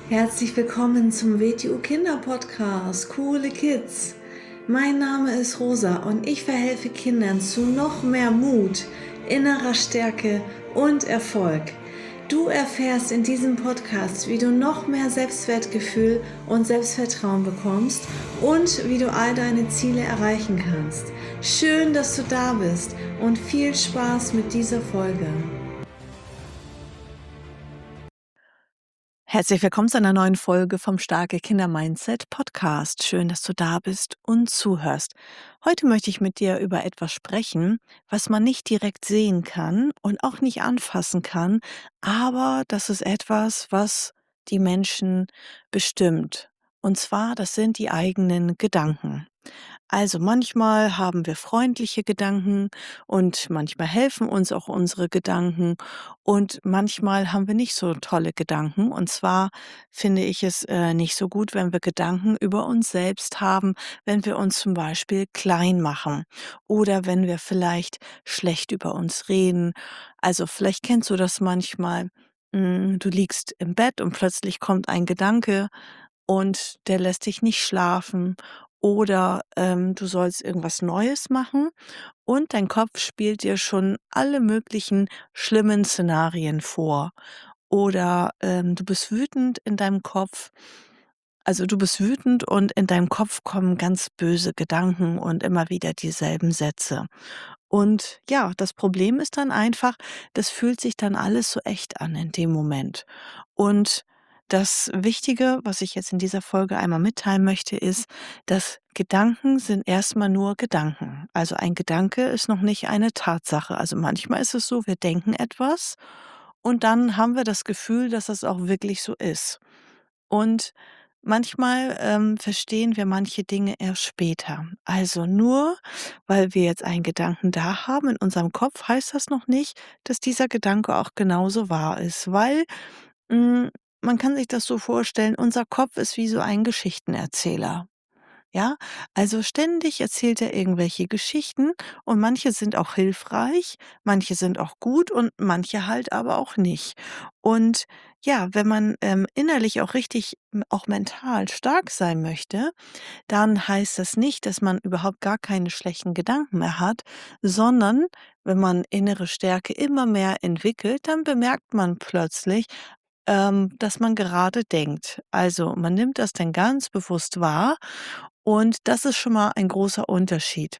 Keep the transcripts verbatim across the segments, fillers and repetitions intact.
Herzlich willkommen zum W T U Kinder Podcast, Coole Kids. Mein Name ist Rosa und ich verhelfe Kindern zu noch mehr Mut, innerer Stärke und Erfolg. Du erfährst in diesem Podcast, wie du noch mehr Selbstwertgefühl und Selbstvertrauen bekommst und wie du all deine Ziele erreichen kannst. Schön, dass du da bist und viel Spaß mit dieser Folge. Herzlich willkommen zu einer neuen Folge vom Starke Kinder Mindset Podcast. Schön, dass du da bist und zuhörst. Heute möchte ich mit dir über etwas sprechen, was man nicht direkt sehen kann und auch nicht anfassen kann, aber das ist etwas, was die Menschen bestimmt. Und zwar, das sind die eigenen Gedanken. Also manchmal haben wir freundliche Gedanken und manchmal helfen uns auch unsere Gedanken und manchmal haben wir nicht so tolle Gedanken. Und zwar finde ich es äh, nicht so gut, wenn wir Gedanken über uns selbst haben, wenn wir uns zum Beispiel klein machen oder wenn wir vielleicht schlecht über uns reden. Also vielleicht kennst du das manchmal. mm, Du liegst im Bett und plötzlich kommt ein Gedanke und der lässt dich nicht schlafen oder, ähm, du sollst irgendwas Neues machen und dein Kopf spielt dir schon alle möglichen schlimmen Szenarien vor. Oder, ähm, du bist wütend in deinem Kopf also, du bist wütend und in deinem Kopf kommen ganz böse Gedanken und immer wieder dieselben Sätze. Und ja, das Problem ist dann einfach, das fühlt sich dann alles so echt an in dem Moment. Und das Wichtige, was ich jetzt in dieser Folge einmal mitteilen möchte, ist, dass Gedanken sind erstmal nur Gedanken. Also ein Gedanke ist noch nicht eine Tatsache. Also manchmal ist es so, wir denken etwas und dann haben wir das Gefühl, dass es auch wirklich so ist. Und manchmal, ähm, verstehen wir manche Dinge erst später. Also nur weil wir jetzt einen Gedanken da haben in unserem Kopf, heißt das noch nicht, dass dieser Gedanke auch genauso wahr ist, weil, hm, man kann sich das so vorstellen, unser Kopf ist wie so ein Geschichtenerzähler. Ja, also ständig erzählt er irgendwelche Geschichten und manche sind auch hilfreich, manche sind auch gut und manche halt aber auch nicht. Und ja, wenn man ähm, innerlich auch richtig, m- auch mental stark sein möchte, dann heißt das nicht, dass man überhaupt gar keine schlechten Gedanken mehr hat, sondern wenn man innere Stärke immer mehr entwickelt, dann bemerkt man plötzlich, ähm, dass man gerade denkt. Also man nimmt das dann ganz bewusst wahr und das ist schon mal ein großer Unterschied.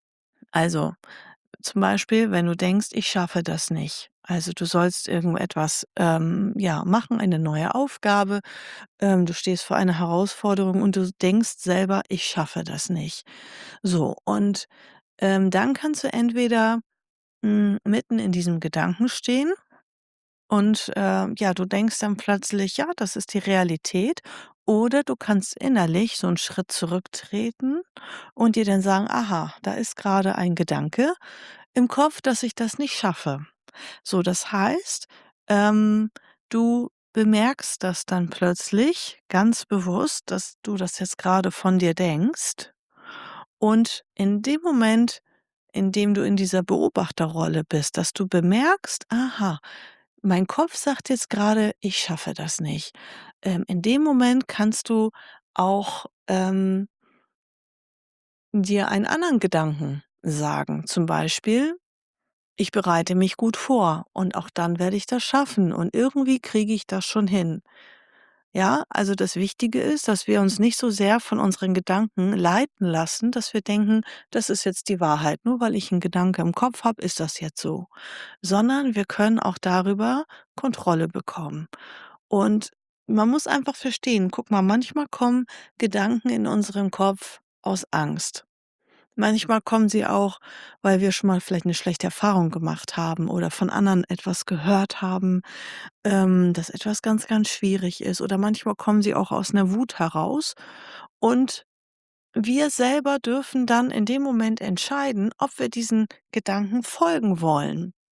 Also zum Beispiel, wenn du denkst, ich schaffe das nicht. Also du sollst irgendetwas ähm, ja, machen, eine neue Aufgabe. Ähm, du stehst vor einer Herausforderung und du denkst selber, ich schaffe das nicht. So, und ähm, dann kannst du entweder mh, mitten in diesem Gedanken stehen und, äh, ja, du denkst dann plötzlich: „Ja, das ist die Realität.“ Oder du kannst innerlich so einen Schritt zurücktreten und dir dann sagen: „Aha, da ist gerade ein Gedanke im Kopf, dass ich das nicht schaffe.“ So, das heißt, ähm, du bemerkst das dann plötzlich ganz bewusst, dass du das jetzt gerade von dir denkst. Und in dem Moment, in dem du in dieser Beobachterrolle bist, dass du bemerkst: „Aha, mein Kopf sagt jetzt gerade, ich schaffe das nicht.“ Ähm, in dem Moment kannst du auch, ähm, dir einen anderen Gedanken sagen. Zum Beispiel: „Ich bereite mich gut vor und auch dann werde ich das schaffen und irgendwie kriege ich das schon hin.“ Ja, also das Wichtige ist, dass wir uns nicht so sehr von unseren Gedanken leiten lassen, dass wir denken, das ist jetzt die Wahrheit. Nur weil ich einen Gedanke im Kopf habe, ist das jetzt so. Sondern wir können auch darüber Kontrolle bekommen. Und man muss einfach verstehen, guck mal, manchmal kommen Gedanken in unserem Kopf aus Angst. Manchmal kommen sie auch, weil wir schon mal vielleicht eine schlechte Erfahrung gemacht haben oder von anderen etwas gehört haben, ähm, dass etwas ganz, ganz schwierig ist. Oder manchmal kommen sie auch aus 'ner Wut heraus. Und wir selber dürfen dann in dem Moment entscheiden, ob wir diesen Gedanken folgen wollen.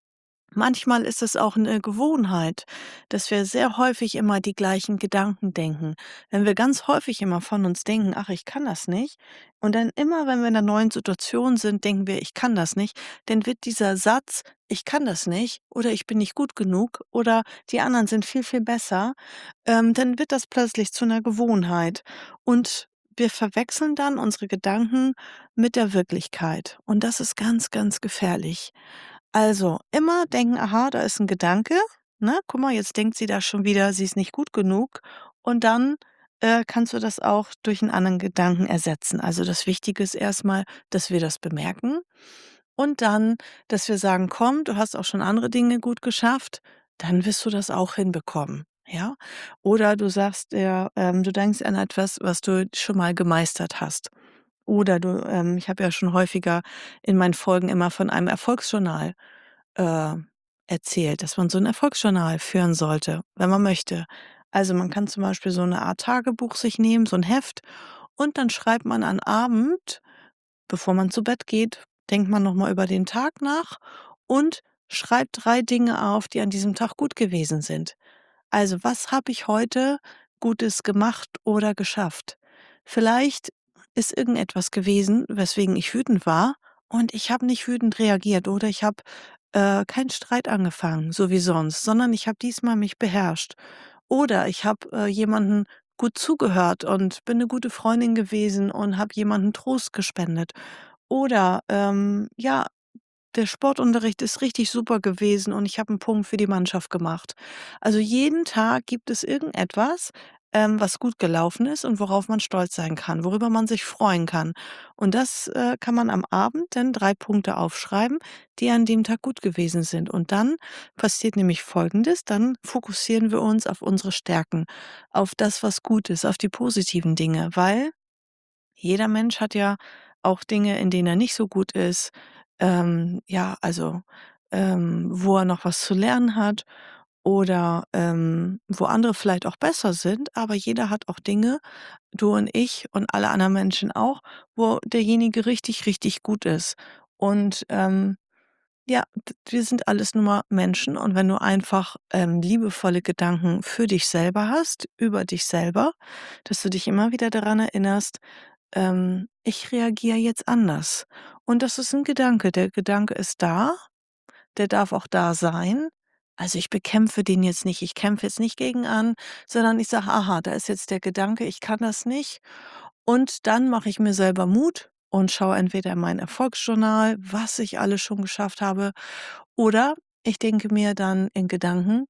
Manchmal ist es auch eine Gewohnheit, dass wir sehr häufig immer die gleichen Gedanken denken. Wenn wir ganz häufig immer von uns denken: „Ach, ich kann das nicht“, und dann immer, wenn wir in 'ner neuen Situation sind, denken wir: „Ich kann das nicht“, dann wird dieser Satz: „Ich kann das nicht“ oder „Ich bin nicht gut genug“ oder „Die anderen sind viel, viel besser“, ähm, dann wird das plötzlich zu einer Gewohnheit. Und wir verwechseln dann unsere Gedanken mit der Wirklichkeit. Und das ist ganz, ganz gefährlich. Also, immer denken: „Aha, da ist ein Gedanke, ne? Guck mal, jetzt denkt sie da schon wieder, sie ist nicht gut genug.“ Und dann, äh, kannst du das auch durch einen anderen Gedanken ersetzen. Also, das Wichtige ist erstmal, dass wir das bemerken und dann, dass wir sagen: „Komm, du hast auch schon andere Dinge gut geschafft, dann wirst du das auch hinbekommen“, ja? Oder du sagst dir, ähm du denkst an etwas, was du schon mal gemeistert hast. Oder du ähm, ich habe ja schon häufiger in meinen Folgen immer von einem Erfolgsjournal, äh, erzählt, dass man so 'n Erfolgsjournal führen sollte, wenn man möchte. Also, man kann zum Beispiel so 'ne Art Tagebuch sich nehmen, so 'n Heft, und dann schreibt man an Abend, bevor man zu Bett geht, denkt man noch mal über den Tag nach und schreibt drei Dinge auf, die an diesem Tag gut gewesen sind. Also, was habe ich heute Gutes gemacht oder geschafft? Vielleicht ist irgendetwas gewesen, weswegen ich wütend war, und ich habe nicht wütend reagiert, oder ich habe, äh, keinen Streit angefangen, so wie sonst, sondern ich habe diesmal mich beherrscht. Oder ich habe, äh, jemanden gut zugehört und bin eine gute Freundin gewesen und habe jemandem Trost gespendet. Oder, ähm, ja, der Sportunterricht ist richtig super gewesen und ich habe 'n Punkt für die Mannschaft gemacht. Also, jeden Tag gibt es irgendetwas, ähm, was gut gelaufen ist und worauf man stolz sein kann, worüber man sich freuen kann. Und das, äh, kann man am Abend dann drei Punkte aufschreiben, die an dem Tag gut gewesen sind. Und dann passiert nämlich Folgendes: Dann fokussieren wir uns auf unsere Stärken, auf das, was gut ist, auf die positiven Dinge, weil jeder Mensch hat ja auch Dinge, in denen er nicht so gut ist, ähm, ja, also, ähm, wo er noch was zu lernen hat oder, ähm, wo andere vielleicht auch besser sind, aber jeder hat auch Dinge, du und ich und alle anderen Menschen auch, wo derjenige richtig, richtig gut ist. Und, ähm ja, d wir sind alles nur mal Menschen, und wenn du einfach, ähm, liebevolle Gedanken für dich selber hast, über dich selber, dass du dich immer wieder daran erinnerst, ähm: „Ich reagiere jetzt anders.“ Und das ist ein Gedanke. Der Gedanke ist da, der darf auch da sein. Also, ich bekämpfe den jetzt nicht. Ich kämpfe jetzt nicht gegen an, sondern ich sage: „Aha, da ist jetzt der Gedanke, ich kann das nicht.“ Und dann mache ich mir selber Mut und schaue entweder in mein Erfolgsjournal, was ich alles schon geschafft habe, oder ich denke mir dann in Gedanken: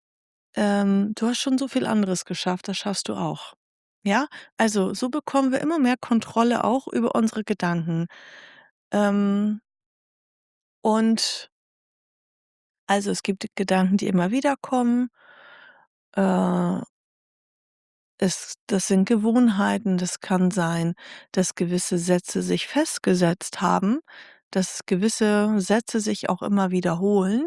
„Ähm, du hast schon so viel anderes geschafft, das schaffst du auch.“ Ja? Also, so bekommen wir immer mehr Kontrolle auch über unsere Gedanken. Ähm, und also, es gibt Gedanken, die immer wieder kommen. Äh, es das sind Gewohnheiten. Das kann sein, dass gewisse Sätze sich festgesetzt haben, dass gewisse Sätze sich auch immer wiederholen.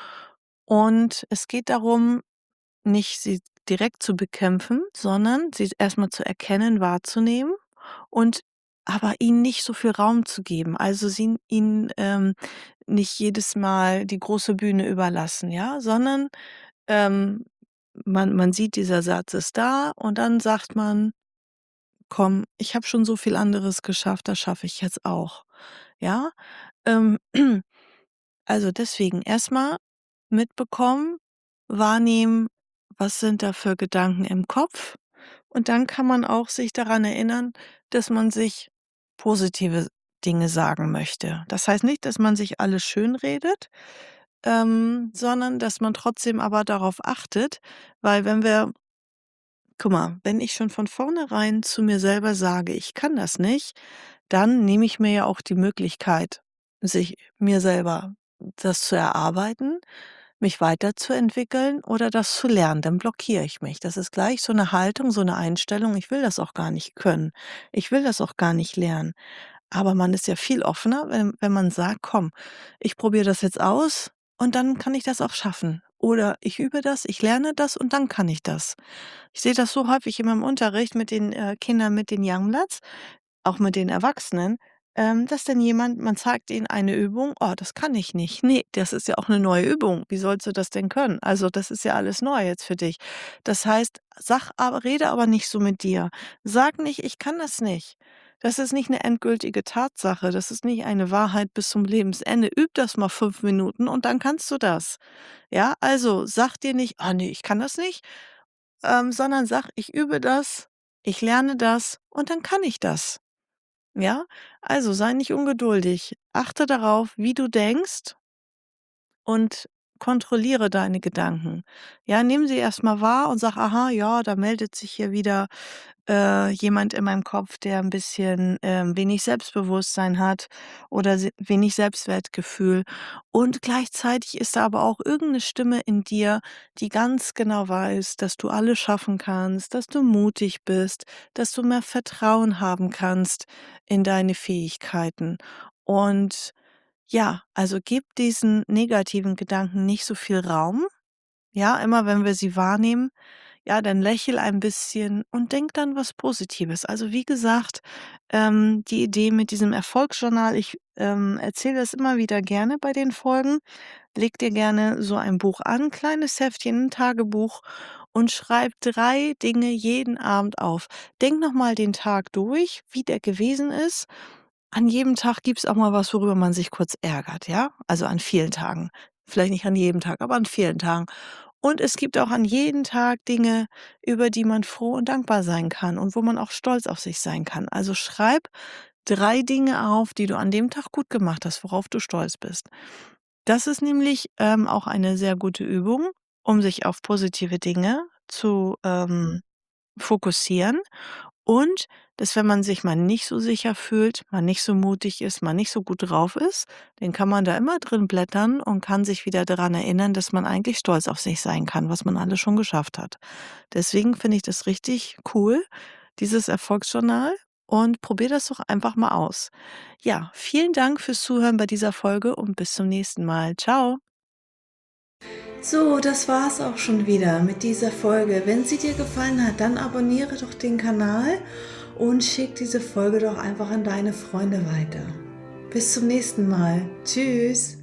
Und es geht darum, nicht sie direkt zu bekämpfen, sondern sie erstmal zu erkennen, wahrzunehmen und aber ihnen nicht so viel Raum zu geben. Also, sie ihnen, ähm, nicht jedes Mal die große Bühne überlassen, ja, sondern, ähm, man man sieht, dieser Satz ist da, und dann sagt man: „Komm, ich habe schon so viel anderes geschafft, das schaffe ich jetzt auch.“ Ja? Ähm, also, deswegen erstmal mitbekommen, wahrnehmen, was sind da für Gedanken im Kopf, und dann kann man auch sich daran erinnern, dass man sich positive Dinge sagen möchte. Das heißt nicht, dass man sich alles schönredet, ähm, sondern dass man trotzdem aber darauf achtet, weil wenn wir guck mal, wenn ich schon von vornherein zu mir selber sage: „Ich kann das nicht“, dann nehme ich mir ja auch die Möglichkeit, sich mir selber das zu erarbeiten, mich weiterzuentwickeln oder das zu lernen. Dann blockiere ich mich. Das ist gleich so eine Haltung, so eine Einstellung: „Ich will das auch gar nicht können. Ich will das auch gar nicht lernen.“ Aber man ist ja viel offener, wenn wenn man sagt: „Komm, ich probiere das jetzt aus und dann kann ich das auch schaffen.“ Oder „Ich übe das, ich lerne das und dann kann ich das.“ Ich sehe das so häufig in meinem Unterricht mit den, äh, Kindern mit den Young Bloods, auch mit den Erwachsenen. ähm, dass dann jemand man zeigt ihnen eine Übung: „Oh, das kann ich nicht.“ Ne, das ist ja auch 'ne neue Übung. Wie sollst du das denn können? Also, das ist ja alles neu jetzt für dich. Das heißt, sag aber rede aber nicht so mit dir. Sag nicht: „Ich kann das nicht.“ Das ist nicht 'ne endgültige Tatsache. Das ist nicht eine Wahrheit bis zum Lebensende. Üb das mal fünf Minuten und dann kannst du das. Ja, also, sag dir nicht: „Ah ne, ich kann das nicht“, ähm, sondern sag: „Ich übe das, ich lerne das und dann kann ich das.“ Ja? Also, sei nicht ungeduldig. Achte darauf, wie du denkst und kontrolliere deine Gedanken. Ja, nimm sie erst mal wahr und sag: „Aha, ja, da meldet sich hier wieder, äh, jemand in meinem Kopf, der 'n bisschen, ähm, wenig Selbstbewusstsein hat oder se wenig Selbstwertgefühl.“ Und gleichzeitig ist da aber auch irgend 'ne Stimme in dir, die ganz genau weiß, dass du alles schaffen kannst, dass du mutig bist, dass du mehr Vertrauen haben kannst in deine Fähigkeiten. Und ja, also, gib diesen negativen Gedanken nicht so viel Raum. Ja, immer wenn wir sie wahrnehmen, ja, dann lächel ein bisschen und denk dann was Positives. Also, wie gesagt, ähm, die Idee mit diesem Erfolgsjournal ich, ähm, erzähle das immer wieder gerne bei den Folgen. Leg dir gerne so ein Buch an, kleines Heftchen, 'n Tagebuch und schreib drei Dinge jeden Abend auf. Denk noch mal den Tag durch, wie der gewesen ist. An jedem Tag gibt's auch mal was, worüber man sich kurz ärgert, ja? Also, an vielen Tagen. Vielleicht nicht an jedem Tag, aber an vielen Tagen. Und es gibt auch an jeden Tag Dinge, über die man froh und dankbar sein kann und wo man auch stolz auf sich sein kann. Also, schreib drei Dinge auf, die du an dem Tag gut gemacht hast, worauf du stolz bist. Das ist nämlich, ähm, auch eine sehr gute Übung, um sich auf positive Dinge zu, ähm, fokussieren und dass, wenn man sich mal nicht so sicher fühlt, mal nicht so mutig ist, mal nicht so gut drauf ist, dann kann man da immer drin blättern und kann sich wieder daran erinnern, dass man eigentlich stolz auf sich sein kann, was man alles schon geschafft hat. Deswegen finde ich das richtig cool, dieses Erfolgsjournal und probier das doch einfach mal aus. Ja, vielen Dank fürs Zuhören bei dieser Folge und bis zum nächsten Mal. Tschau. So, das war's auch schon wieder mit dieser Folge. Wenn sie dir gefallen hat, dann abonniere doch den Kanal und schick diese Folge doch einfach an deine Freunde weiter. Bis zum nächsten Mal. Tschüss.